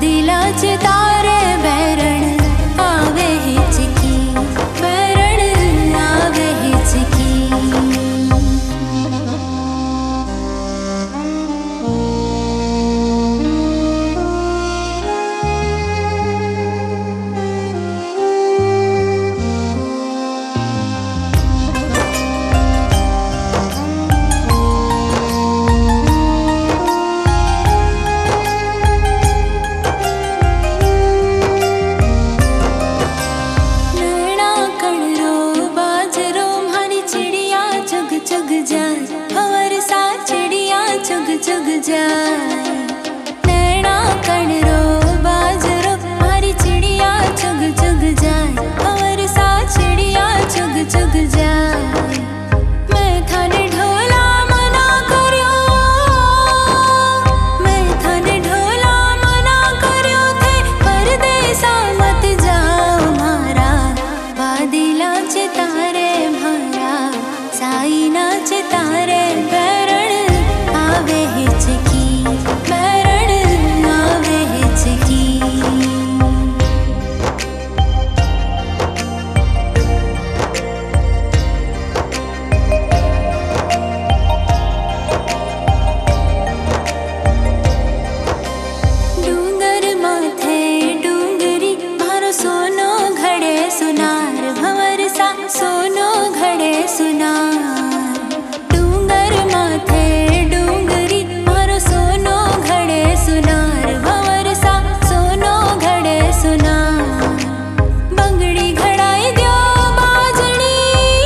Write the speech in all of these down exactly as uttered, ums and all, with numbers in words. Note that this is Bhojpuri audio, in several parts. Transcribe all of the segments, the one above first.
बादलाचे तारे बैरण आवे हिचकी, बैरण आवे हिचकी। चुग जाए नैना कणरो बाजरो मारी चिड़िया चुग चुग जाए, और सा चिड़िया चुग चुग जाए। मैं थाने ढोला मना कर्यो, मैं थाने ढोला मना कर्यो थे, परदेसा मत जाओ मारा। बादलाचे तारे मारा साईनाचे तारे बैरण आवे हिचकी, बैरण आवे हिचकी। डूंगर माथे डूंगरी मारो सोनो घड़े सुनार, भंवर सा सोनो घड़े सुनार। डूंगर माथे सोनो घड़े सुनार, भंवर सा सोनो घड़े सुनार। बंगड़ी घड़ाई द्यो बाजणी,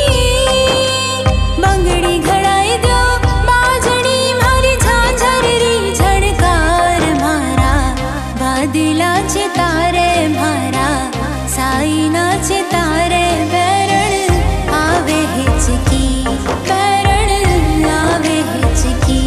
बंगड़ी घड़ाई द्यो बाजणी, मारी झांझररी झड़कार मारा। बादलाचे तारे मारा साईनाचे तारे बैरण आवे हिचकी, बैरण आवे हिचकी।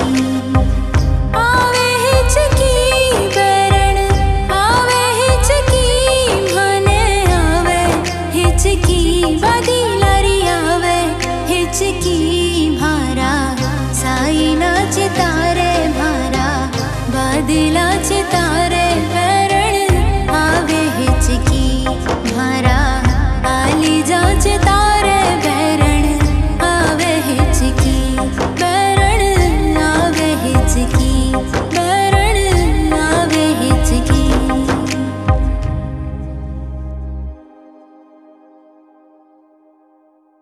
आवे हिचकी बैरण आवे हिचकी, भने आवे हिचकी बादलारी आवे हिचकी। भारा साईनाचे तारे भारा बादलाचे तारे बैरण आवे हिचकी। भारा आलीजाचे तारे बैरण आवे हिचकी, बैरण आवे हिचकी।